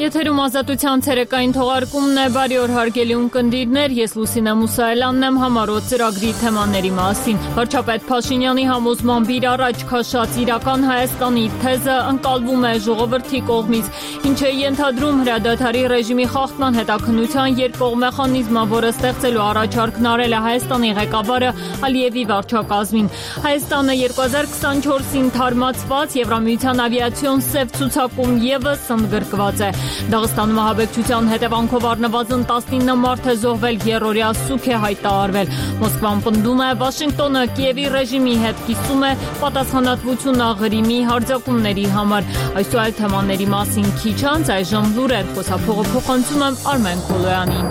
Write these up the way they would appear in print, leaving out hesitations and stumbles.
Եթերում ազատության ցերեկային թողարկումն է, բարի օր հարգելի ունկնդիրներ, ես Լուսինե Մուսայելյանն եմ համառոտ ծրագրի թեմաների մասին։ Վարչապետ Փաշինյանի համոզմամբ իր առաջ քաշած իրական Հայաստանի թեզը ընկալվում է ժողովրդի կողմից, ինչը ենթադրում հրադադարի ռեժիմի խախտման հետաքննության երկկողմ մեխանիզմը, որը ստեղծելու առաջարկն արել է Հայաստանի ղեկավարը Ալիևի վարչակազմին։ Հայաստանը 2024-ին թարմացված Եվրամիության ավիացիոն սև ցուցակում ևս ընդգրկված է։ Դաղստանում ահաբեկչության հետևանքով առնվազն 19 մարդ է զոհվել, երրորդյա սուք է հայտարարվել։ Մոսկվան պնդում է, Վաշինգտոնը Կիևի ռեժիմի հետ կիսում է պատասխանատվությունը Ղրիմի հարձակումների համար։ Այս ու այլ թեմաների մասին քիչ անց այժմ լուրեր, խոսափողը փոխանցում եմ Արմեն Քոլոյանին։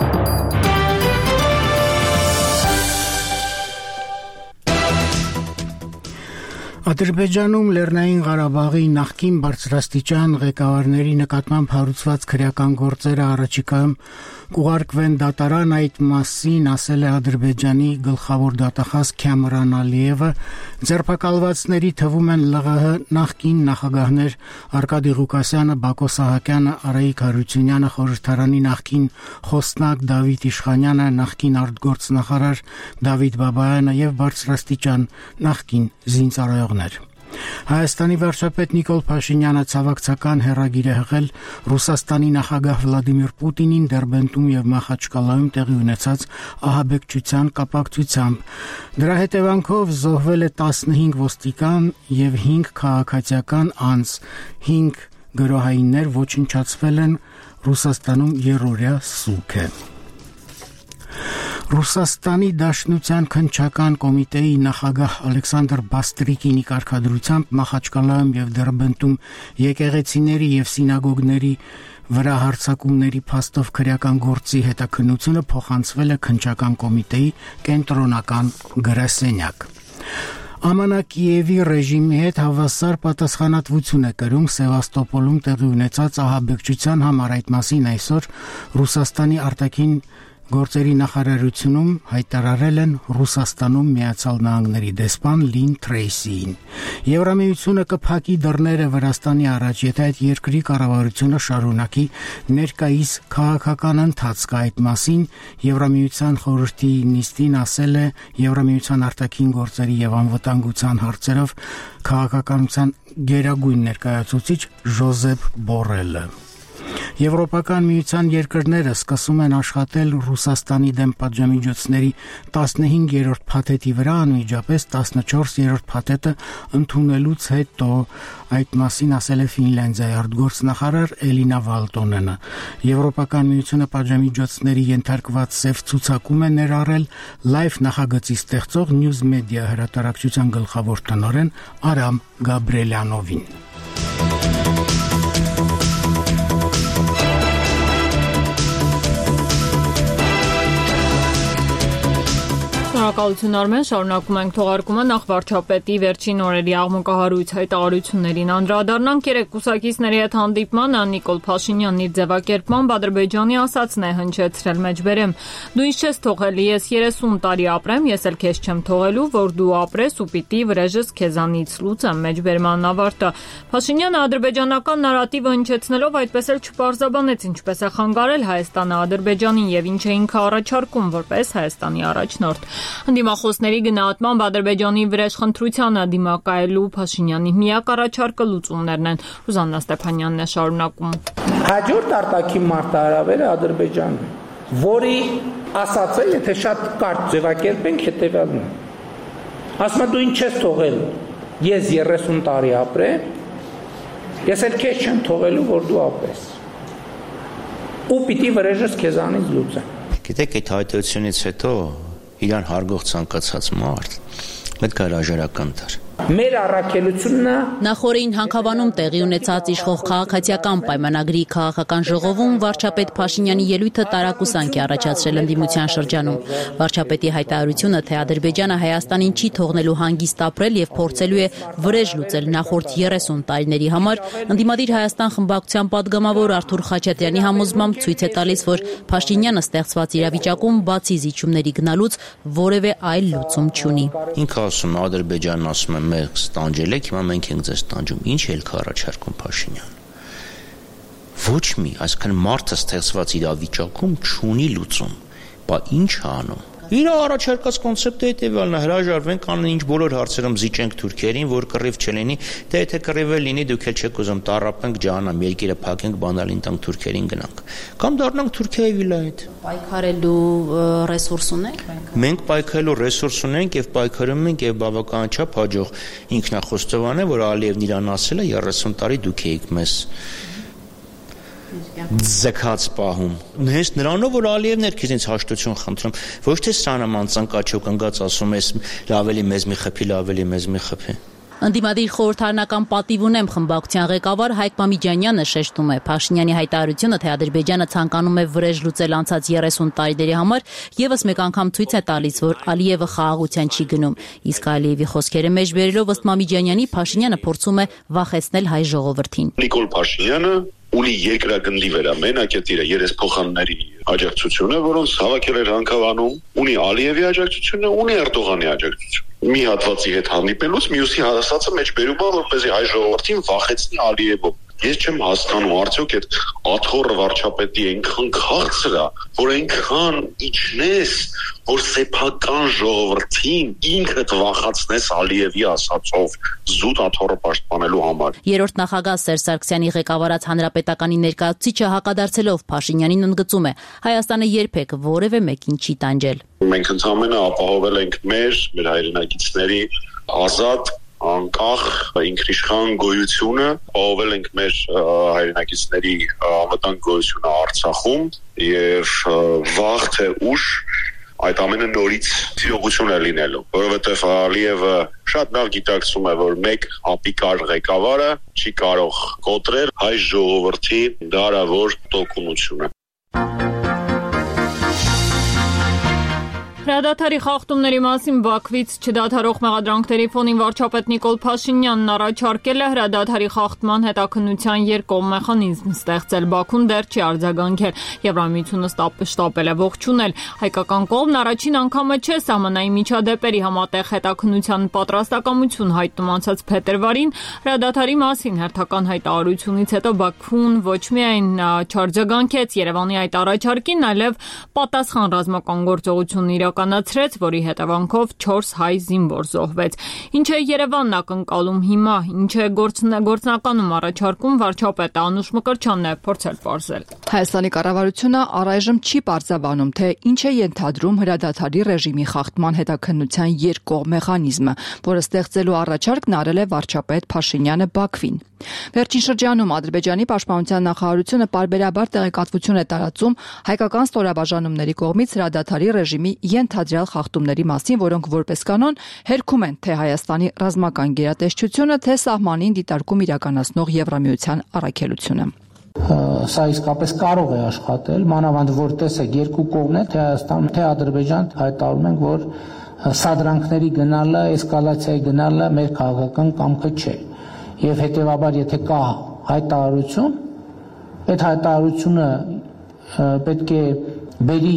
Ադրբեջանում Լեռնային Ղարաբաղի նախկին բարձրաստիճան ղեկավարների նկատմամբ հարուցված քրեական գործերը առաջիկայում կուղարկվեն դատարան, այդ մասին ասել է Ադրբեջանի գլխավոր դատախազ Քամրան Ալիևը։ Ձերբակալվածների թվում են ԼՂՀ նախկին նախագահներ Արկադի Ղուկասյանը, Բակո Սահակյանը, Արայիկ Հարությունյանը, խորհրդարանի նախկին խոսնակ Դավիթ Իշխանյանը, նախկին արտգործնախարար Դավիթ Բաբայանը եւ բարձրաստիճան նախկին զինծառայողներ։ Հայաստանի վարչապետ Նիկոլ Փաշինյանը ցավակցական հեռագիր է հղել Ռուսաստանի նախագահ Վլադիմիր Պուտինին Դերբենտում եւ Մախաչկալայում տեղի ունեցած ահաբեկչության կապակցությամբ։ Դրա հետևանքով զոհվել է 15 ոստիկան եւ 5 քաղաքացիական անձ, 5 գրոհայիններ ոչնչացվել են, Ռուսաստանում երրորդյա սուք է։ Ռուսաստանի Դաշնության քննչական կոմիտեի նախագահ Ալեքսանդր Բաստրիկինի կարգադրությամբ Մախաչկալայում եւ Դերբենտում եկեղեցիների եւ սինագոգների վրա հարձակումների փաստով քրեական գործի հետաքննությունը փոխանցվել է քննչական կոմիտեի կենտրոնական գրասենյակ։ ԱՄՆ Կիևի ռեժիմի հետ հավասար պատասխանատվություն է կրում Սևաստոպոլում տեղի ունեցած ահաբեկչության համար, այդ մասին այսօր Ռուսաստանի արտաքին գործերի նախարարությունում հայտարարել են Ռուսաստանում Միացյալ Նահանգների դեսպան Լին Թրեյսիին։ Եվրամիությունը կփակի դռները Վրաստանի առաջ, եթե այդ երկրի կառավարությունը շարունակի ներկայիս քաղաքական ընթացքը, այդ մասին Եվրամիության խորհրդի նիստին ասել է Եվրամիության արտաքին գործերի եւ անվտանգության հարցերով քաղաքականության գերագույն ներկայացուցիչ Ժոզեփ Բորելը։ Եվրոպական միության երկրները սկսում են աշխատել Ռուսաստանի դեմ պատժամիջոցների 15-րդ փաթեթի վրա, անմիջապես 14-րդ փաթեթը ընդունելուց հետո, այդ մասին ասել է Ֆինլանդիայի արտգործնախարար Էլինա Վալտոնենը։ Եվրոպական միությունը պատժամիջոցների ենթարկված սև ցուցակում է ներառել լայվ նախագծի ստեղծող News Media հրատարակչության գլխավոր տնօրեն Արամ Գաբրելյանովին։ Շնորհակալություն Արմեն, շարունակում ենք թողարկումը, նախ վարչապետի վերջին օրերի աղմկահարույց հայտարարություններին անդրադառնանք։ Երեկ կուսակիցների հետ հանդիպմանը Նիկոլ Փաշինյանն իր ձևակերպմամբ Ադրբեջանի ասածն է հնչեցրել, մեջբերեմ. դու ինձ չես թողել, ես 30 տարի ապրեմ, ես էլ քեզ չեմ թողելու, որ դու ապրես ու պիտի վրեժս քեզանից լուծեմ, մեջբերման ավարտը։ Փաշինյանը ադրբեջանական նարատիվը հնչեցնելով այդպես էլ չպարզաբանեց ինչպես է խանգարել Հայաստանը Ադրբեջանին եւ ինչ է ինքը առաջարկում որպես Հայաստանի առաջնորդ։ Ընդդիմախոսների գնահատմամբ Ադրբեջանի վրեժխնդրությանը դիմակայելու Փաշինյանի միակ առաջարկը լուծումներն են։ Ռուզաննա Ստեփանյանն է շարունակում։ Հաջորդ արտաքին մարտահրավերը Ադրբեջանն է, որի ասածը, եթե շատ կարճ ձևակերպենք, հետևյալն է։ Ասում է դու ինչ ես թողել, ես 30 տարի ապրեմ, ես էլ քեզ չեմ թողելու, որ դու ապրես։ Ու պիտի վրեժս քեզանից լուծեմ։ Գիտեք, այդ հայտարարությունից հետո իրան հարգող ցանկացած մարդ պետք է հրաժարական տար։ Մեր առաքելությունը Նախորդին Հանքավանում տեղի ունեցած իշխող քաղաքացիական պայմանագրի քաղաքական ժողովում վարչապետ Փաշինյանի ելույթը տարակուսանք է առաջացրել ընդդիմության շրջանում։ Վարչապետի հայտարարությունը, թե Ադրբեջանը Հայաստանին չի թողնելու հանգիստ ապրել եւ փորձելու է վրեժ լուծել նախորդ 30 տարիների համար, ընդդիմադիր Հայաստան խմբակցության падգամավոր Արթուր Խաչատրյանի համոզմամբ ցույց է տալիս, որ Փաշինյանը ստեղծված իրավիճակում բացի զիջումների գնալուց որևէ այլ լուծում չունի։ Ինքը ասում է Ադրբեջանն ասում է մենք ստանջել եք, հիմա մենք ենք ձեզ ստանջում։ Ինչ ելք առաջարկում Փաշինյանը։ ոչ մի, այսինքն մարդը ստեղծված իրավիճակում չունի լուծում։ Բա ինչ անում։ Իր առաջարկած կոնցեպտը հետևյալն է, հրաժարվենք անեն ինչ բոլոր հարցերում զիջենք թուրքերին, որ կռիվ չլինի, դե եթե կռիվ լինի, դուք էլ չեք ուզում տառապենք, ջահանամ, երկիրը փակենք, բանալին տանք թուրքերին գնանք։ Կամ դառնանք Թուրքիայի վիլայետ։ Պայքարելու ռեսուրս ունենք մենք պայքարելու ռեսուրս ունենք եւ պայքարում ենք եւ բավականաչափ հաջող ինքնախոստովան է, որ Ալիևն իրան ասել է 30 տարի դուք եք մեզ ձգած պահում։ Հենց նրանով որ Ալիևն էր քիզից հաշտություն խնդրում, ոչ թե սրանաման ծնկաչոք ընկած ասում ես լավելի մեզ մի խփի, լավելի մեզ մի խփի։ Ընդդիմադիր խորհրդարանական պատիվ ունեմ խմբակցության ղեկավար Հայկ Մամիջանյանը շեշտում է Փաշինյանի հայտարարությունը, թե Ադրբեջանը ցանկանում է վրեժ լուծել անցած 30 տարիների համար, եւս մեկ անգամ ցույց է տալիս, որ Ալիևը խաղաղության չի գնում։ Իսկ Ալիևի խոսքերը մեջ բերելով ըստ Մամիջանյանի Փաշինյանը փորձում է վախեցնել հայ ժողովրդին։ Նիկոլ Փաշինյանը ունի երկրագնդի վերամենակետիրը երեսփոխանների աջակցությունը, որոնց հավաքել էր Հանքավանում, ունի Ալիևի աջակցությունը, ունի Էրդողանի աջակցությունը։ Մի հատվածի հետ հանդիպելուց մյուսի հասածը մեջ բերում է, որպեսզի հայ ժողովրդին վախեցնի Ալիևով։ Ես չեմ հասկանում, արդյոք այդ աթոռը վարչապետի այնքան քաղցր է, որ այնքան իջնես, որ սեփական ժողովրդին ինքդ վախացնես Ալիևի ասածով զուտ աթոռը պաշտպանելու համար։ Երրորդ նախագահ Սերժ Սարգսյանի ղեկավարած հանրապետականի ներկայացուցիչը հակադարձելով Փաշինյանին ընդգծում է. Հայաստանը երբեք որևէ մեկին չի տանջել։ Մենք ընդհանրապես ապահովել ենք մեր հայրենակիցների ազատ անկախ ինքնիշխան գոյությունը, ապահովել ենք մեր հայրենակիցների անվտանգ գոյությունը Արցախում եւ վաղ թե ուշ այդ ամենը նորից իրողություն է լինելու, որովհետեւ Ալիևը շատ լավ գիտակցում է, որ մեկ ապիկար ղեկավարը չի կարող կոտրել հայ ժողովրդի դարավոր տոկունությունը։ Հրադադարի խախտումների մասին Բաքվից չդադարող մեղադրանքների ֆոնին վարչապետ Նիկոլ Փաշինյանն առաջարկել է հրադադարի խախտման հետաքննության երկկողմ մեխանիզմ ստեղծել։ Բաքուն դեռ չի արձագանքել, Եվրամիությունը շտապել է ողջունել։ Հայկական կողմն առաջին անգամը չէ սահմանային միջադեպերի համատեղ հետաքննության պատրաստակամություն հայտնում անցած փետրվարին։ Հրադադարի մասին հերթական հայտարարությունից հետո Բաքուն ոչ միայն չարձագանքեց Երևանի այդ առաջարկին, այլև պատասխան ռազմական գործողություն կանացրեց, որի հետևանքով 4 հայ զինվոր զոհվեց։ Ինչ է Երևանն ակնկալում հիմա, ինչ է գործնականում առաջարկում վարչապետը Անուշ Մկրտչյանն է փորձել պարզել։ Հայաստանի կառավարությունը առայժմ չի պարզաբանում, թե ինչ է ենթադրում հրադադարի ռեժիմի խախտման հետաքննության երկկողմ մեխանիզմը, որը ստեղծելու առաջարկն արել է վարչապետ Փաշինյանը Բաքվին։ Վերջին շրջանում Ադրբեջանի պաշտպանության նախարարությունը պարբերաբար տեղեկատվություն է տարածում հայկական ստորաբաժանումների կողմից հրադադարի ռեժիմի ենթադրյալ խախտումների մասին, որոնք որպես կանոն հերքում են թե Հայաստանի ռազմական գերատեսչությունը, թե սահմանին դիտարկում իրականացնող Եվրամիության առաքելությունը։ Սա իսկապես կարող է աշխատել, մանավանդ որ տեսեք երկու կողմն է, թե Հայաստան, թե Ադրբեջան հայտարարում են, որ սադրանքների գնալը, էսկալացիայի գնալը մեր քաղաքական կամքը չէ։ Եվ հետևաբար եթե կա հայտարարություն, այդ հայտարարությունը պետք է բերի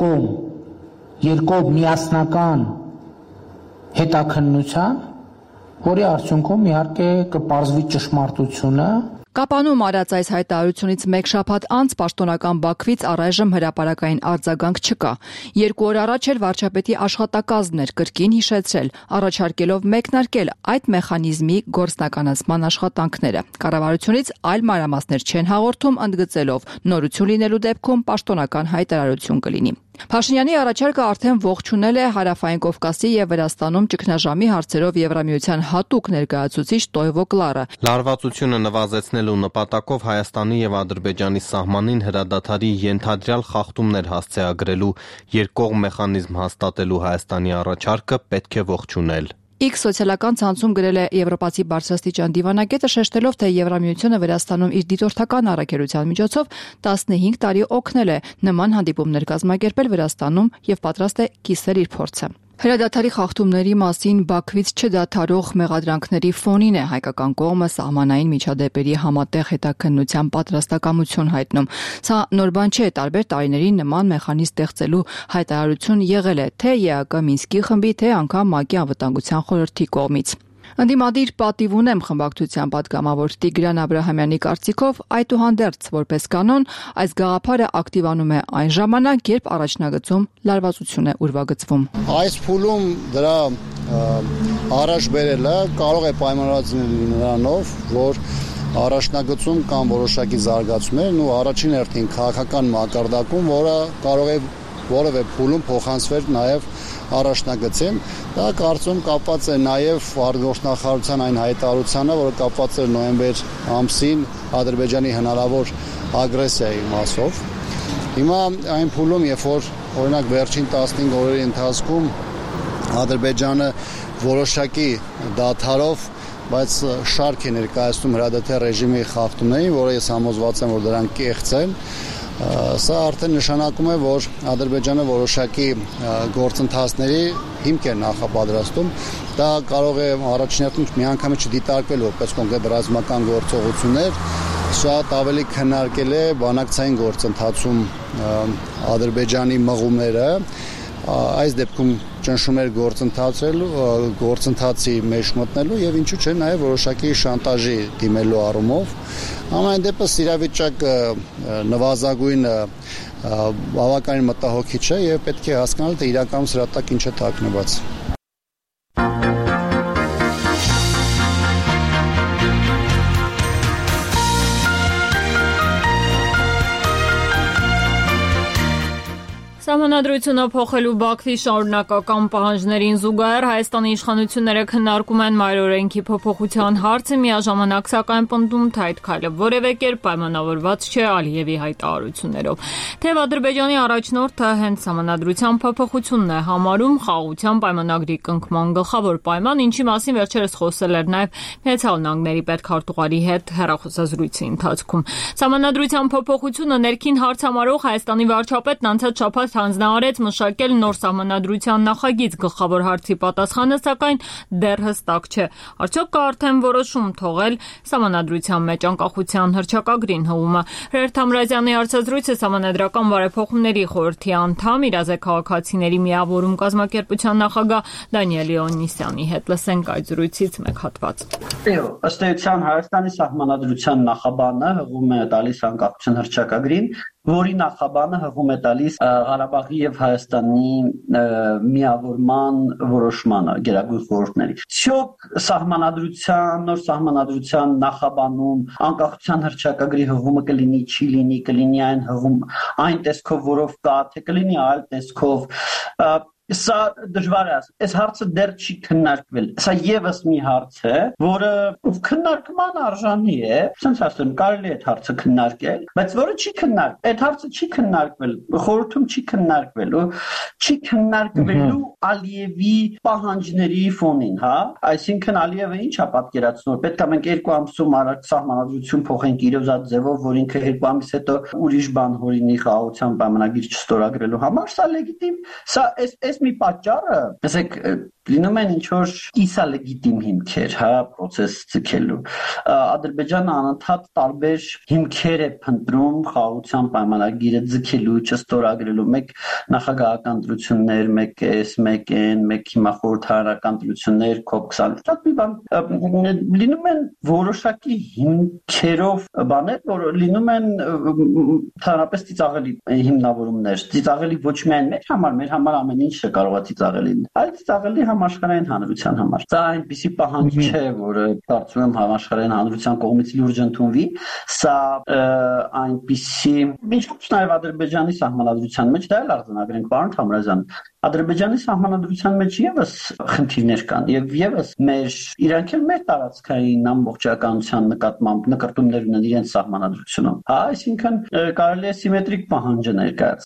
երկկողմ միասնական հետաքննության, որի արդյունքում իհարկե կպարզվի ճշմարտությունը։ Կապանում արած այս հայտարարությունից մեկ շաբաթ անց պաշտոնական Բաքվից առայժմ հրապարակային արձագանք չկա։ 2 օր առաջ էր վարչապետի աշխատակազմն էր կրկին հիշեցրել, առաջարկելով մեկնարկել այդ մեխանիզմի գործնականացման աշխատանքները։ Կառավարությունից այլ մանրամասներ չեն հաղորդում, ընդգծելով նորություն լինելու դեպքում պաշտոնական հայտարարություն կլինի։ Փաշինյանի առաջարկը արդեն ողջունել է Հարավային Կովկասի եւ Վրաստանում ճգնաժամի հարցերով Եվրամիության հատուկ ներկայացուցիչ Տոյվո Կլարը։ Լարվածությունը նվազեցնելու նպատակով Հայաստանի եւ Ադրբեջանի սահմանին հրադադարի ենթադրյալ խախտումներ հասցեագրելու երկկողմ մեխանիզմ հաստատելու Հայաստանի առաջարկը պետք է ողջունել։ X սոցիալական ցանցում գրել է եվրոպացի բարձրաստիճան դիվանագետը, շեշտելով, թե Եվրամիությունը Վրաստանում իր դիտորդական առաքելության միջոցով 15 տարի օգնել է նման հանդիպումներ կազմակերպել Վրաստանում եւ պատրաստ է կիսել իր փորձը։ Հրադադարի խախտումների մասին Բաքվից չդադարող մեղադրանքների ֆոնին է հայկական կողմը սահմանային միջադեպերի համատեղ հետաքննության պատրաստակամություն հայտնում։ Սա նոր բան չէ, տարբեր տարիներին նման մեխանիզմ ստեղծելու հայտարարություն եղել է թե ԵԱԿ Մինսկի խմբի, թե անգամ ՄԱԿ-ի անվտանգության խորհրդի կողմից։ Ընդդիմադիր պատիվ ունեմ խմբակցության պատգամավոր Տիգրան Աբրահամյանի կարծիքով այդուհանդերձ որպես կանոն այս գաղափարը ակտիվանում է այն ժամանակ, երբ առաջնագծում լարվածություն է ուրվագծվում։ Այս փուլում դրա առաջ բերելը կարող է պայմանավորված լինել նրանով, որ առաջնագծում կան որոշակի զարգացումներ ու առաջին հերթին քաղաքական մակարդակում, որը կարող է որևէ փուլում փոխանցվել նաև առաջնագծին, դա կարծում կապված է նաև արտգործնախարարության այն հայտարարությանը, որը կապված էր նոյեմբեր ամսին Ադրբեջանի հնարավոր ագրեսիայի մասով։ Հիմա այն փուլում, երբ որ օրինակ վերջին 15 օրերի ընթացքում Ադրբեջանը որոշակի դադարով, բայց շարք է ներկայացնում հրադադար ռեժիմի խախտումներին, որը ես համոզված եմ, որ դրանք կեղծ են։ Սա արդեն նշանակում է, որ Ադրբեջանը որոշակի գործընթացների հիմք է նախապատրաստում։ Դա կարող է առաջին հերթին միանգամից չդիտարկվել որպես կոնկրետ ռազմական գործողություններ, շատ ավելի քննարկել է բանակցային գործընթացում Ադրբեջանի մղումները, այս դեպքում ճնշում էր գործընթացի մեջ մտնելու եւ ինչու՞ չէ նաեւ որոշակի շանտաժի դիմելու առումով։ Ամեն դեպս իրավիճակը նվազագույնը բավականին մտահոգիչ է եւ պետք է հասկանալ, թե իրականում սրա տակ ինչ է թաքնված։ Սահմանադրությունը փոխելու Բաքվի շարունակական պահանջներին զուգահեռ Հայաստանի իշխանությունները քննարկում են մայրօրենքի փոփոխության հարցը, միաժամանակ սակայն պնդում, թե այդ քայլը որևէ կերպ պայմանավորված չէ Ալիևի հայտարարություններով։ Թեև Ադրբեջանի առաջնորդը հենց սահմանադրության փոփոխությունն է համարում խաղաղության պայմանագրի կնքման գլխավոր պայման, ինչի մասին վերջերս խոսել էր նաև Միացյալ Նահանգների պետքարտուղարի հետ հեռախոսազրույցի ընթացքում։ Սահմանադրության փոփոխությունը ներքին հարց համարող Հայաստանի վարչապետն անցած շաբաթ հանձնարարեց մշակել նոր սահմանադրության նախագիծ, գլխավոր հարցի պատասխանը սակայն դեռ հստակ չէ։ Արդյոք կա արդեն որոշում թողել սահմանադրության մեջ անկախության հռչակագրին հղումը։ Հրեր Թամրազյանի հարցազրույցը Սահմանադրական բարեփոխումների խորհրդի անդամ Իրազեկ քաղաքացիների միավորում կազմակերպության նախագահ Դանիել Օնիսյանի հետ։ Լսենք այդ զրույցից մեկ հատված։ Ըստ էության Հայաստանի սահմանադրության նախաբանը հղում է տալիս անկախության հռչակագրին, որի նախաբանը հղում է տալիս Ղարաբաղի եւ Հայաստանի միավորման որոշմանը գերագույն խորհուրդների։ Շոկ նոր սահմանադրության նախաբանում անկախության հռչակագրի հղումը կլինի, չի լինի, կլինի այն հղում այն տեսքով, որով կա, թե կլինի այլ տեսքով։ Սա դժվար է ասել։ Այս հարցը դեռ չի քննարկվել։ Սա եւս մի հարց է, որը քննարկման արժանի է։ Ասենց ասեմ, կարելի է այդ հարցը քննարկել, բայց որը չի քննարկվել։ Այդ հարցը չի քննարկվել, խորհրդում չի քննարկվել, չի քննարկվելու Ալիևի պահանջների ֆոնին, հա։ Այսինքն Ալիևը ինչ է պատկերացնում, պետք է մենք 2 ամսում առաջ սահմանադրություն փոխենք իրոզած ձևով, որ ինքը 2 ամիս հետո ուրիշ բան հորինի խաղաղության պայմանագիր չստորագրելու համար, սա լեգիտիմ, սա այս մի պատճառը, ասեք, լինում են ինչ-որ կիսալեգիտիմ հիմքեր, հա, process ցկելու։ Ադրբեջանը անընդհատ տարբեր հիմքեր է փնտրում խաղաղության պայմանագիրը ցկելու, չստորագրելու, մեկ նախագահական ընտրություններ, մեկ էս, մեկ են, մեկ հիմա խորհրդարանական ընտրություններ, COP20, շատ մի բան լինում են որոշակի հիմքերով բաներ, որ լինում են հանրապես ծիծաղելի հիմնավորումներ, ծիծաղելի ոչ միայն մեր համար ամեն ինչ կարող է ծիծաղելի, այլ ծիծաղելի համաշխարհային հանրության համար։ Սա այնպիսի պահանջ չէ, որը կարծում եմ համաշխարհային հանրության կողմից լուրջ ընդունվի, սա այնպիսի ինչպես նաև Ադրբեջանի սահմանադրության մեջ դա էլ արձանագրենք, պարոն Թամրազյան, Ադրբեջանի սահմանադրության մեջ եւս խնդիրներ կան եւ եւս իրանք էլ մեր տարածքային ամբողջականության նկատմամբ նկարտումներ ունեն իրենց սահմանադրությունում։ Հա, այսինքն կարելի է սիմետրիկ պահանջը ներկայացնել։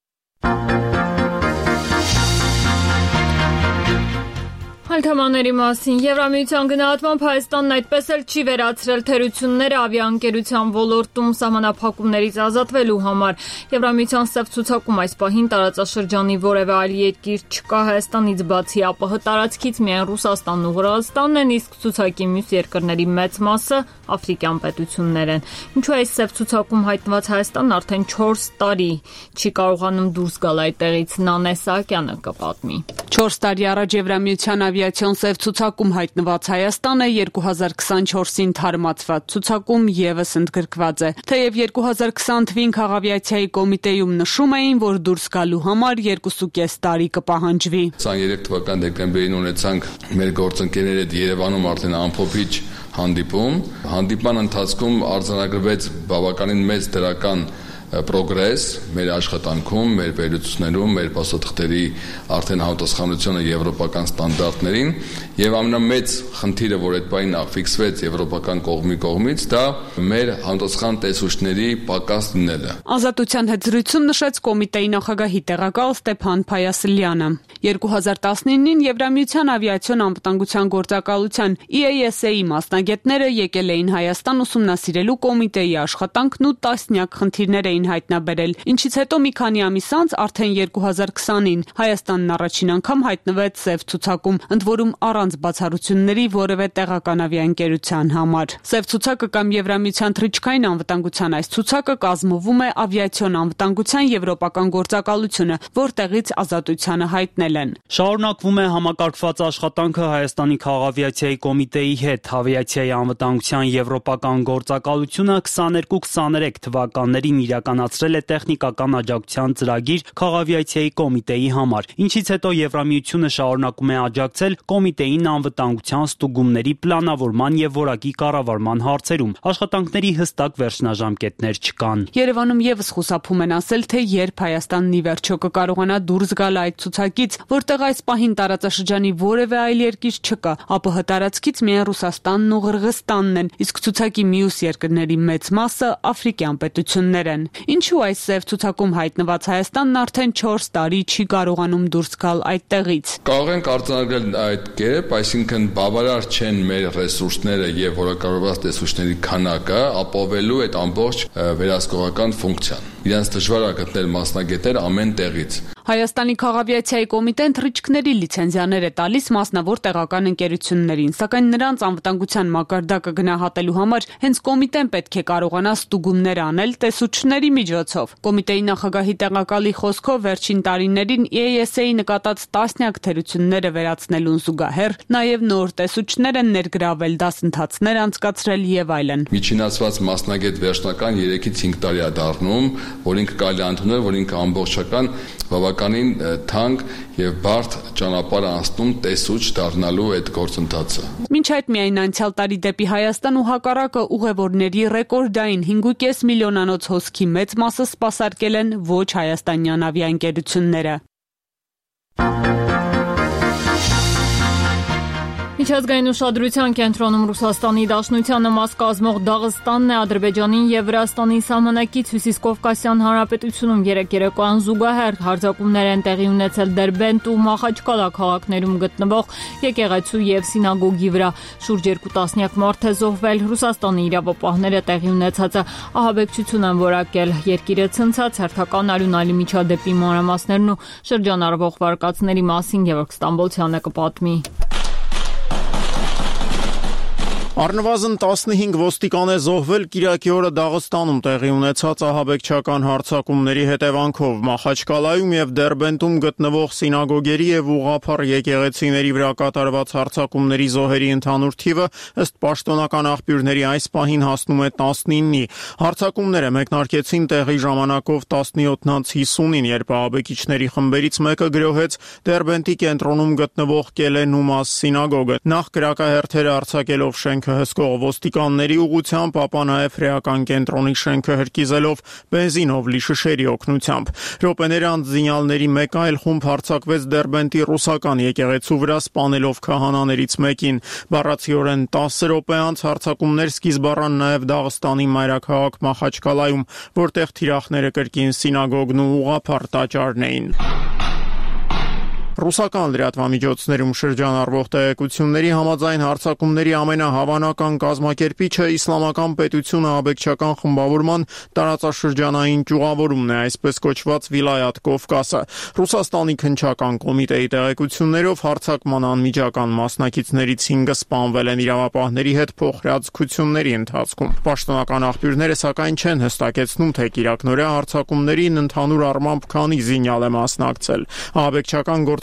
Թեմաների մասին Եվրամիության գնահատմամբ Հայաստանն այդպես էլ չի վերացրել թերությունները ավիաընկերության ոլորտում սահմանափակումներից ազատվելու համար։ Եվրամիության սև ցուցակում այս պահին տարածաշրջանի որևէ այլ երկիր չկա Հայաստանից բացի ԱՊՀ տարածքից միայն Ռուսաստանն ու Վրաստանն են, իսկ ցուցակի մյուս երկրների մեծ մասը աֆրիկյան պետություններ են։ Ինչու այս սև ցուցակում հայտնված Հայաստանն արդեն 4 տարի չի կարողանում դուրս գալ այդտեղից, Նանե Սահակյանը կպատմի։ 4 տարի առաջ Եվրամիության ավիացիոն սև ցուցակում հայտնված Հայաստանը 2024-ին թարմացված ցուցակում եւս ընդգրկված է։ Թեև 2020 թվին Խաղավիացիայի կոմիտեում նշում էին, որ դուրս գալու համար 2.5 տարի կպահանջվի։ 23 թվականի դեկտեմբերին ունեցանք մեր գործընկերների հետ Երևանում արդեն ամփոփիչ հանդիպում։ Հանդիպման ընթացքում արձանագրվեց բավականին մեծ դրական պրոգրես մեր աշխատանքում, մեր վերլուծություններում, մեր փաստաթղթերի արդեն համապատասխանությունը եվրոպական ստանդարտներին եւ ամենամեծ խնդիրը, որ այդ բանին ֆիքսվեց եվրոպական կողմից, դա մեր համապատասխան տեսուչների պակաս լինելը։ Ազատության հետ զրույցում նշեց կոմիտեի նախագահի տեղակալ Ստեփան Փայասլյանը։ 2019-ին Եվրամիության ավիացիոն անվտանգության գործակալության EASA-ի մասնագետները եկել էին Հայաստան ուսումնասիրելու կոմիտեի աշխատանքն ու տասնյակ խնդիրներ էին հայտնաբերել, ինչից հետո մի քանի ամիս անց արդեն 2020-ին Հայաստանն առաջին անգամ հայտնվեց սև ցուցակում, ընդ որում առանց բացառությունների որևէ տեղական ավիաընկերության համար։ Սև ցուցակը կամ Եվրամիության թռիչքային անվտանգության այս ցուցակը կազմվում է ավիացիոն անվտանգության եվրոպական գործակալությունը, որտեղից ազատությանը հայտնել են։ Շարունակվում է համակարգված աշխատանքը Հայաստանի Խաղավիացիայի կոմիտեի հետ։ Ավիացիայի անվտանգության եվրոպական գործակալությունը 22-23 թվականներին իրականացրել է տեխնիկական աջակցության ծրագիր Խաղավիացիայի կոմիտեի համար, ինչից հետո Եվրամիությունը շարունակում է աջակցել կոմիտեին անվտանգության ստուգումների պլանավորման եւ որակի կառավարման հարցերում։ Աշխատանքների հստակ վերջնաժամկետներ չկան։ Երևանում եւս խուսափում են ասել, թե երբ Հայաստանն ի վերջո կկարողանա դուրս գալ այդ ցուցակից, որտեղ այս պահին տարածաշրջանի որևէ այլ երկիր չկա, ԱՊՀ տարածքից միայն Ռուսաստանն ու Ղրղստանն են, իսկ ցուցակի մյուս երկրների մեծ մասը աֆրիկյան պետություններ են։ Ինչու այս սև ցուցակում հայտնված Հայաստանն արդեն 4 տարի չի կարողանում դուրս գալ այդտեղից։ Կարող ենք արձանագրել այդ կերպ, այսինքն բավարար չեն մեր ռեսուրսները եւ որակավորված տեսուչների քանակը ապահովելու այդ ամբողջ վերահսկողական ֆունկցիան։ Իրենց դժվար է գտնել մասնագետներ ամեն տեղից։ Հայաստանի Խաղավիացիայի կոմիտեն թռիչքների լիցենզիաներ է տալիս մասնավոր տեղական ընկերություններին, սակայն նրանց անվտանգության մակարդակը գնահատելու համար հենց կոմիտեն պետք է կարողանա ստուգումներ անել տեսուչների միջոցով։ Կոմիտեի նախագահի տեղակալի խոսքով վերջին տարիներին EASA-ի նկատած տասնյակ թերությունները վերացնելուն զուգահեռ նաև նոր տեսուչներ են ներգրավել, դասընթացներ անցկացրել եւ այլն։ Միջինացված մասնագետ վերջնական 3-ից 5 տարի է դառնում, որ ինքը կարելի է ընդունել, որ ինքը ամբողջական բավականին թանկ եւ բարդ ճանապարհ անցնում տեսուչ դառնալու այդ գործընթացը։ Մինչ այդ միայն անցյալ տարի դեպի Հայաստան ու հակառակը ուղևորների ռեկորդային 5.5 միլիոնանոց հոսքի մեծ մասը սպասարկել են ոչ հայաստանյան ավիաընկերությունները։ Միջազգային ուշադրության կենտրոնում Ռուսաստանի Դաշնությանը մաս կազմող Դաղստանն է Ադրբեջանին եւ Վրաստանի սահմանակից Հյուսիսկովկասյան Հանրապետությունում երեկոյան զուգահեռ հարձակումներ են տեղի ունեցել Դերբենտ ու Մախաչկալա քաղաքներում գտնվող եկեղեցու եւ սինագոգի վրա։ Շուրջ 2 տասնյակ մարդ է զոհվել։ Ռուսաստանի իրավապահները տեղի ունեցածը ահաբեկչություն են որակել։ Երկիրը ցնցած հերթական արյունալի միջադեպի մանրամասներն ու շրջանառվող վարկածների մասին Գևորգ Ստամբոլցյանը կպատմի։ Առնվազն 15 ոստիկան է զոհվել Կիրակի օրը Դաղստանում տեղի ունեցած ահաբեկչական հարձակումների հետևանքով։ Մախաչկալայում եւ Դերբենտում գտնվող սինագոգերի եւ ուղղափառ եկեղեցիների վրա կատարված հարձակումների զոհերի ընդհանուր թիվը ըստ պաշտոնական աղբյուրների այս պահին հասնում է 19-ի։ Հարձակումները մեկնարկեցին տեղի ժամանակով 17:50-ին, երբ ահաբեկիչների խմբերից մեկը գրոհեց Դերբենտի կենտրոնում գտնվող Կելե Նումաս սինագոգը։ Նախ կրակահերթերը արձակելով շենք հսկող ոստիկանների ուղղությամբ, ապա նաև հրեական կենտրոնի շենքը հրկիզելով բենզինով լի շշերի օգնությամբ։ Րոպեներ անց զինյալների մեկ այլ խումբ հարձակվեց Դերբենտի ռուսական եկեղեցու վրա, սպանելով քահանաներից մեկին։ Բառացիորեն 10 րոպե անց հարձակումներ սկիզբ առան նաև Դաղստանի մայրաքաղաք Մախաչկալայում, որտեղ թիրախները կրկին սինագոգն ու ուղղափառ տաճարն էին։ Ռուսական լրատվամիջոցներում շրջանառվող տեղեկությունների համաձայն հարձակումների ամենահավանական կազմակերպիչը Իսլամական պետությունը ահաբեկչական խմբավորման տարածաշրջանային ճյուղավորումն է, այսպես կոչված Վիլայաթ Կովկասը։ Ռուսաստանի քննչական կոմիտեի տեղեկություններով հարձակման անմիջական մասնակիցներից 5-ը սպանվել են իրավապահների հետ փոխհրաձգությունների ընթացքում։ Պաշտոնական աղբյուրները սակայն չեն հստակեցնում, թե կիրակնօրյա հարձակումներին ընդհանուր առմամբ քանի զինյալ է մասնակցել։ Ահաբեկչական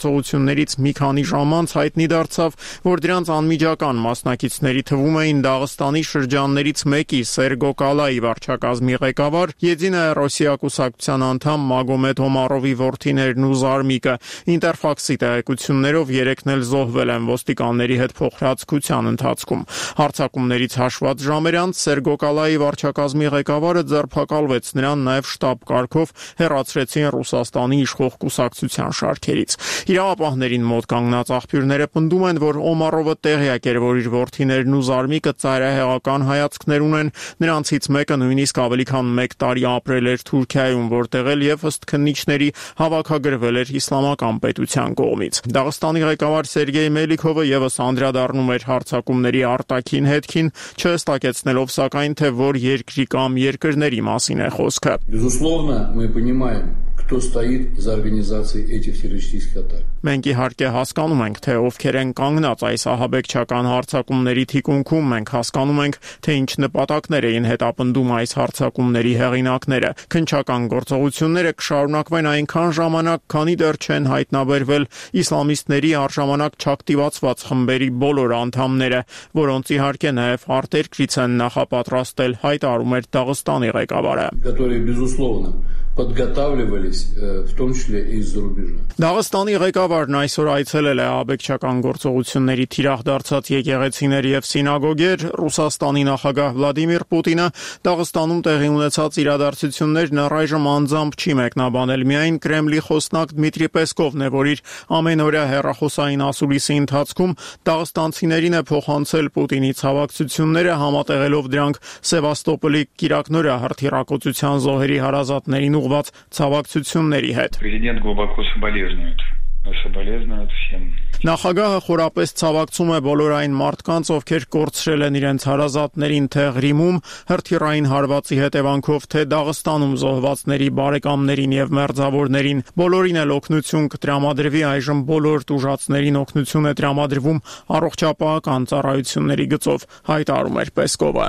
գործողություններից մի քանի ժամ անց հայտնի դարձավ, որ դրանց անմիջական մասնակիցների թվում էին Դաղստանի շրջաններից մեկի Սերգոկալայի վարչակազմի ղեկավար, Եդինայա Ռոսիա կուսակցության անդամ Մագոմեդ Օմարովի որդիներն ու Զարմիկը։ Ինտերֆաքսի տեղեկություններով երեքն էլ զոհվել են ոստիկանների հետ փոխհրաձգության ընթացքում։ Հարձակումներից հաշված ժամեր անց Սերգոկալայի վարչակազմի ղեկավարը ձերբակալվեց, նրան նաև շտաբ կարգով հեռացրեցին Ռուսաստանի իշխող կուսակցության շարքերից։ Իրավապահներին մոտ կանգնած աղբյուրները պնդում են, որ Օմարովը տեղյակ էր, որ իր որդիներն ու Զարմիկը ծայրահեղական հայացքներ ունեն, նրանցից մեկը նույնիսկ ավելի քան 1 տարի ապրել էր Թուրքիայում, որտեղ էլ եւ ըստ քննիչների հավաքագրվել էր իսլամական պետության կողմից։ Դաղստանի ղեկավար Սերգեյ Մելիքովը եւս անդրադառնում էր հարձակումների արտաքին հետքին, չհստակեցնելով սակայն, թե որ երկրի կամ երկրների մասին է խոսքը։ Безусловно, мы понимаем, кто стоит за организацией этих террористических атак. Մենք իհարկե հասկանում ենք, թե ովքեր են կանգնած այս ահաբեկչական հարձակումների թիկունքում, մենք հասկանում ենք, թե ինչ նպատակներ էին հետապնդում այս հարձակումների հեղինակները։ Քննչական գործողությունները կշարունակվեն այնքան ժամանակ, քանի դեռ չեն հայտնաբերվել իսլամիստների առժամանակ չակտիվացված խմբերի բոլոր անդամները, որոնց իհարկե նաև արտերկրից են նախապատրաստել, հայտարարում էր Դաղստանի ղեկավարը։ Которые, безусловно, подготавливались, в том числе и из-за рубежа. Դաղստանի ղեկավարն այսօր այցելել է ահաբեկչական գործողությունների թիրախ դարձած եկեղեցիներ եւ սինագոգեր։ Ռուսաստանի նախագահ Վլադիմիր Պուտինը Դաղստանում տեղի ունեցած իրադարձություններն առայժմ անձամբ չի մեկնաբանել, միայն Կրեմլի խոսնակ Դմիտրի Պեսկովն է, որ իր ամենօրյա հեռախոսային ասուլիսի ընթացքում դաղստանցիներին է փոխանցել Պուտինի ցավակցությունները, համատեղելով դրանք Սևաստոպոլի Կիրակնորյա հրթիռակոծության զոհերի հարազատներին ուղղված ցավակցությունների հետ։ Президент глубоко соболезнует всем. Նախագահը խորապես ցավակցում է բոլոր այն մարդկանց, ովքեր կորցրել են իրենց հարազատներին թե Ղրիմում, հրթիռային հարվածի հետևանքով, թե Դաղստանում զոհվածների բարեկամներին եւ մերձավորներին։ Բոլորին էլ օգնություն կտրամադրվի, այժմ բոլոր տուժածներին օգնություն է տրամադրվում առողջապահական ծառայությունների գծով, հայտարարում էր Պեսկովը։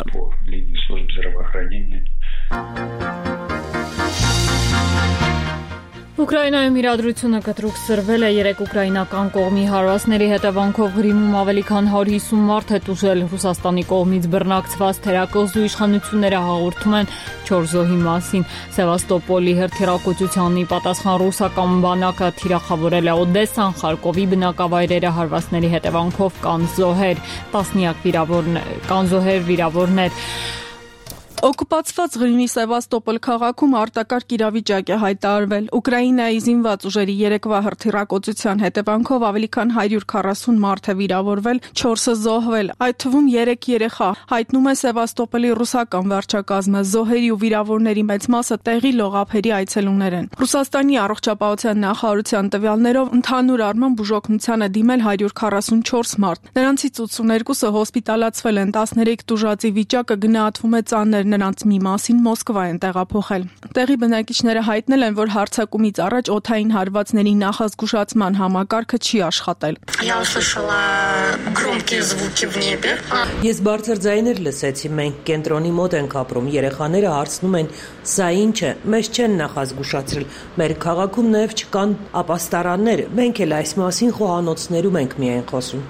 Ուկրաինայում իրադրությունը կտրուկ սրվել է 3 ուկրաինական կողմի հարվածների հետևանքով Ղրիմում ավելի քան 150 մարդ է տուժել։ Ռուսաստանի կողմից բռնակցված թերակղզու իշխանությունները հաղորդում են 4 զոհի մասին։ Սևաստոպոլի հրթիռակոծությանն ի պատասխան ռուսական բանակը թիրախավորել է Օդեսան, Խարկովի բնակավայրերը, հարվածների հետևանքով կան զոհեր, տասնյակ վիրավորներ։ Օկուպացված Ղրիմի Սևաստոպոլ քաղաքում արտակարգ իրավիճակ է հայտարարվել։ Ուկրաինայի զինված ուժերի երեկվա հրթիռակոծության հետևանքով ավելի քան 140 մարդ է վիրավորվել, 4-ը զոհվել, այդ թվում 3 երեխա, հայտնում է Սևաստոպոլի ռուսական վարչակազմը։ Զոհերի ու վիրավորների մեծ մասը տեղի լողափերի այցելուներ են։ Ռուսաստանի առողջապահության նախարարության տվյալներով ընդհանուր առմամբ բուժօգնության է դիմել 144 մարդ։ Նրանցից 82-ը հոսպիտալացվել են, 13 տուժածի վիճակը գնահատվում է ծանր, նրանց մի մասին Մոսկվա են տեղափոխել։ Տեղի բնակիչները հայտնել են, որ հարձակումից առաջ օդային հարվածների նախազգուշացման համակարգը չի աշխատել։ Ես բարձր ձայներ լսեցի, մենք կենտրոնի մոտ ենք ապրում, երեխաները հարցնում են, սա ինչ է, մեզ չեն նախազգուշացրել, մեր քաղաքում նաև չկան ապաստարաններ, մենք էլ այս մասին խոհանոցներում ենք միայն խոսում։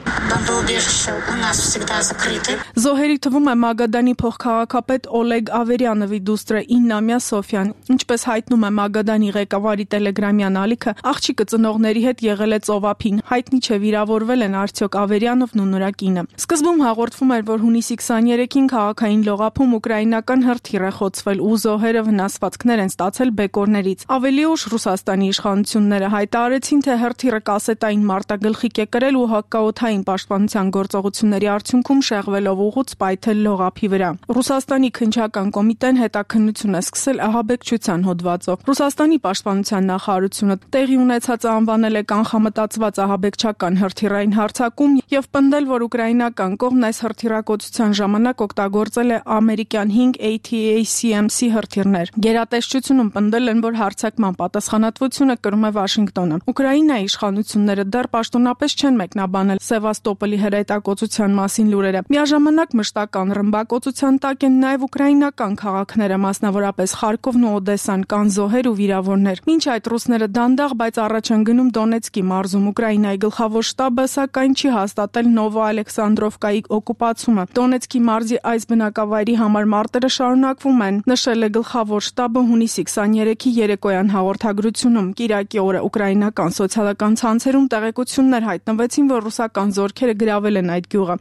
Զոհերի թվում է Մագադանի փոխքաղաքապետ Օլեգ Ավերյանովի դուստրը 9-ամյա Սոֆյան։ Ինչպես հայտնում է Մագադանի ղեկավարի տելեգրամյան ալիքը, աղջիկը ծնողների հետ եղել է ծովափին։ Հայտնի չէ վիրավորվել են արդյոք Ավերյանովն ու նրա կինը։ Սկզբում հաղորդվում էր, որ հունիսի 23-ին քաղաքային լողափում ուկրաինական հրթիռ է խոցվել ու զոհերը վնասվածքներ են ստացել բեկորներից։ Ավելի ուշ Ռուսաստանի իշխանությունները հայտարարեցին, թե հրթիռը կասետային մարտագլխիկ է կրել ու հակաօդային պաշտպանության գործողությունների արդյունքում շեղվելով ուղուց պայթել լողափի վրա։ Ռուսաստանի քննչական կոմիտեն հետաքննություն է սկսել ահաբեկչության հոդվածով։ Ռուսաստանի պաշտպանության նախարարությունը տեղի ունեցածը անվանել է կանխամտածված ահաբեկչական հրթիռային հարձակում եւ պնդել, որ ուկրաինական կողմն այս հրթիռակոծության ժամանակ օգտագործել է ամերիկյան 5 ATACMC հրթիռներ։ Գերատեսչությունում պնդել են, որ հարձակման պատասխանատվությունը կրում է Վաշինգտոնը։ Ուկրաինայի իշխանությունները դեռ պաշտոնապես չեն մեկնաբանել Սևաստոպոլի հրետակոծության մասին լուրերը։ Միաժամանակ մշտական ռմբակոծության տակ են նաև ուկրաինական քաղաքները, մասնավորապես Խարկովն ու Օդեսան, կան զոհեր ու վիրավորներ։ Մինչ այդ ռուսները դանդաղ, բայց առաջ են գնում Դոնեցկի մարզում։ Ուկրաինայի գլխավոր շտաբը սակայն չի հաստատել Նովոալեքսանդրովկայի օկուպացումը։ Դոնեցկի մարզի այս բնակավայրի համար մարտերը շարունակվում են, նշել է գլխավոր շտաբը հունիսի 23-ի երեկոյան հաղորդագրությունում։ Կիրակի օրը ուկրաինական սոցիալական ցանցերում տեղեկություններ հայտնվեցին, որ ռուսական զորքերը գրավել են այդ գյուղը։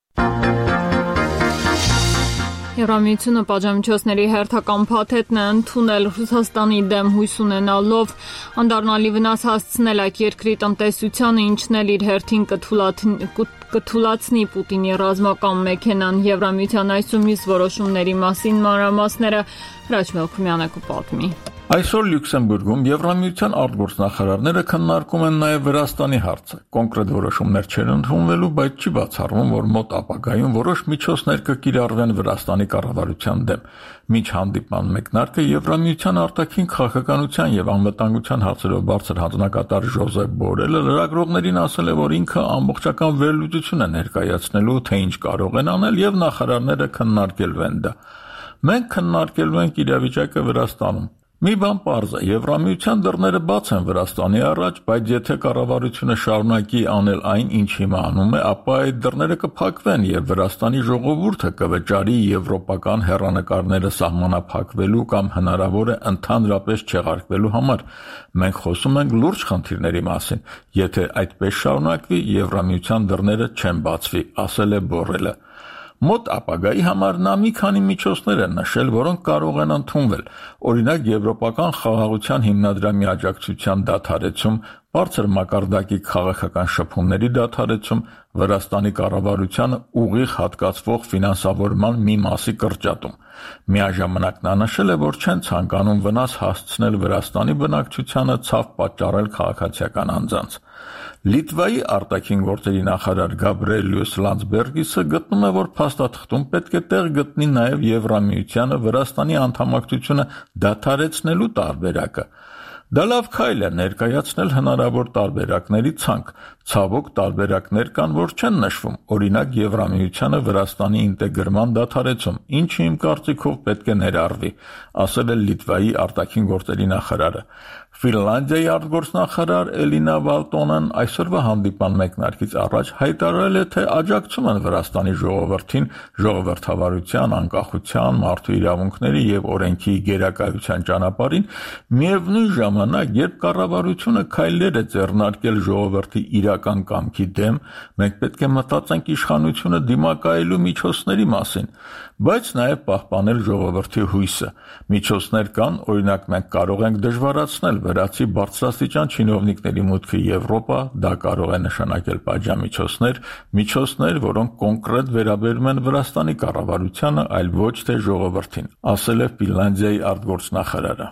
Եվրամիությունը պատժամիջոցների հերթական փաթեթն է ընդունել Ռուսաստանի դեմ հույս ունենալով անդառնալի վնաս հասցնել այդ երկրի տնտեսությանը, ինչն էլ իր հերթին կթուլացնի Պուտինի ռազմական մեքենան։ Եվրամիության այսումից որոշումների մասին մանրամասները Հրաչ Մելքումյանը կպատմի։ Այսօր Լյուքսեմբուրգում Եվրամիության արտգործնախարարները քննարկում են նաև Վրաստանի հարցը։ Կոնկրետ որոշումներ չեն ընդունվելու, բայց չի բացառվում, որ մոտ ապագայում որոշ միջոցներ կկիրառվեն Վրաստանի կառավարության դեմ։ Մինչ հանդիպման մեկնարկը Եվրամիության արտաքին քաղաքականության եւ անվտանգության հարցերով բարձր հանձնակատար Ժոզեփ Բորելը լրագրողներին ասել է, որ ինքը ամբողջական վերլուծություն է ներկայացնելու, թե ինչ կարող են անել, եւ նախարարները քննարկելու են դա։ Մենք քննարկելու ենք իրավիճակը Վրաստանում։ Մի բան պարզ է, Եվրամիության դռները բաց են Վրաստանի առաջ, բայց եթե կառավարությունը շարունակի անել այն, ինչ հիմա անում է, ապա այդ դռները կփակվեն եւ Վրաստանի ժողովուրդը կվճարի եվրոպական հեռանկարները սահմանափակվելու կամ հնարավոր է ընդհանրապես չեղարկվելու համար։ Մենք խոսում ենք լուրջ խնդիրների մասին։ Եթե այդպես շարունակվի, Եվրամիության դռները չեն բացվի, ասել է Բորելը։ Մոտ ապագայի համար նա մի քանի միջոցներ է նշել, որոնք կարող են ընդունվել։ Օրինակ, եվրոպական խաղաղության հիմնադրամի աջակցության դադարեցում, բարձր մակարդակի քաղաքական շփումների դադարեցում, Վրաստանի կառավարությանը ուղիղ հատկացվող ֆինանսավորման մի մասի կրճատում։ Միաժամանակ նա նշել է, որ չեն ցանկանում վնաս հասցնել Վրաստանի բնակչությանը, ցավ պատճառել քաղաքացիական անձանց։ Լիտվայի արտաքին գործերի նախարար Գաբրիելյուս Լանdsբերգիսը գտնում է, որ փաստաթղթում պետք է տեղ գտնի նաև Եվրամիությանը Վրաստանի անդամակցությունը դադարեցնելու տարբերակը։ Դա լավ քայլ է ներկայացնել հնարավոր տարբերակների ցանկ։ Ցավոք տարբերակներ կան, որ չեն նշվում, օրինակ Եվրամիությանը Վրաստանի ինտեգրման դադարեցում, ինչը իմ կարծիքով պետք է ներառվի, ասել է Լիտվայի արտաքին գործերի նախարարը։ Ֆինլանդիայի արտգործնախարար Էլինա Վալտոնեն այսօրվա հանդիպան մեկնարկից առաջ հայտարարել է, թե աջակցում են Վրաստանի ժողովրդին ժողովրդավարության, անկախության, մարդու իրավունքների եւ օրենքի գերակայության ճանապարհին, միևնույն ժամանակ, երբ կառավարությունը քայլեր է ձեռնարկել ժողովրդի իրական կամքի դեմ, մենք պետք է մտածենք իշխանությունը դիմակայելու միջոցների մասին, բայց նաև պահպանել ժողովրդի հույսը։ Միջոցներ կան, օրինակ մենք կարող ենք դժվարացնել վրացի բարձրաստիճան չինովնիկների մուտքը Եվրոպա, դա կարող է նշանակել պատժամիջոցներ, որոնք կոնկրետ վերաբերում են Վրաստանի կառավարությանը, այլ ոչ թե ժողովրդին, ասել է Ֆինլանդիայի արտգործնախարարը։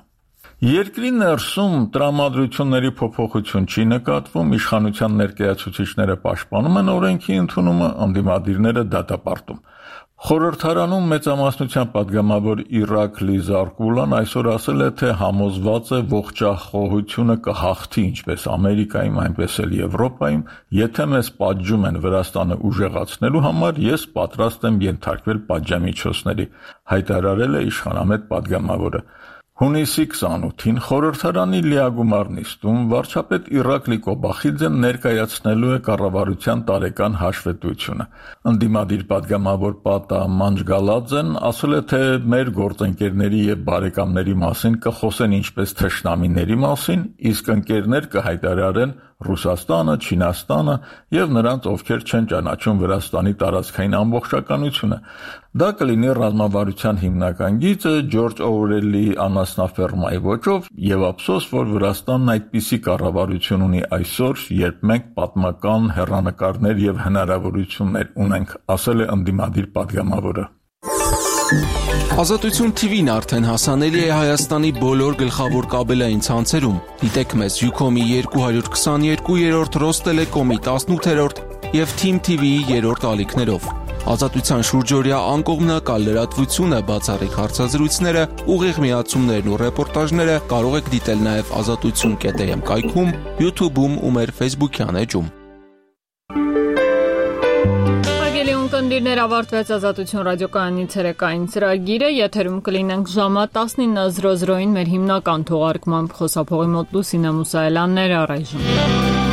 Երկրի ներսում տրամադրությունների փոփոխություն չի նկատվում, իշխանության ներկայացուցիչները պաշտպանում են օրենքի ընդունումը, ընդդիմադիրները դատապարտում։ Խորհրդարանում մեծամասնության պատգամավոր Իրաքլի Զարկուլան այսօր ասել է, թե համոզված է ողջախոհությունը կհաղթի ինչպես Ամերիկայում, այնպես էլ Եվրոպայում, եթե մեզ պատժում են Վրաստանը ուժեղացնելու համար, ես պատրաստ եմ ենթարկվել պատժամիջոցների, հայտարարել է իշխանամետ պատգամավորը։ Հունիսի 28-ին խորհրդարանի լիագումար նիստում վարչապետ Իրաքլի Կոբախիձեն ներկայացնելու է կառավարության տարեկան հաշվետվությունը։ Ընդդիմադիր պատգամավոր Պատա Մանջգալաձեն ասել է, թե մեր գործընկերների եւ բարեկամների մասին կխոսեն ինչպես թշնամիների մասին, իսկ ընկերներ կհայտարարեն Ռուսաստանը, Չինաստանը եւ նրանց, ովքեր չեն ճանաչում Վրաստանի տարածքային ամբողջականությունը։ Դա կլինի ռազմավարության հիմնական գիծը Ջորջ Օրվելի անասնաֆերմայի ոճով եւ ափսոս, որ Վրաստանն այդպիսի կառավարություն ունի այսօր, երբ մենք պատմական հեռանկարներ եւ հնարավորություններ ունենք, ասել է ընդդիմադիր պատգամավորը։ Ազատություն TV-ն արդեն հասանելի է Հայաստանի բոլոր գլխավոր կաբելային ցանցերում։ Դիտեք մեզ Ucom-ի 222-րդ, Ռոստելեկոմի 18-րդ եւ Team TV-ի 3-րդ ալիքներով։ Ազատության շուրջօրյա անկողմնակալ լրատվությունը, բացառիկ հարցազրույցները, ուղիղ միացումներն ու ռեպորտաժները կարող եք դիտել նաեւ azatutsun.am կայքում, YouTube-ում ու մեր Facebook-յան էջում։ ունկնդիրներ ավարտվեց Ազատություն ռադիոկայանի ցերեկային ծրագիրը, եթերում կլինենք ժամը 19:00-ին մեր հիմնական թողարկմամբ խոսափողի մոտ Լուսինե Մուսայելյանն էր առայժմ։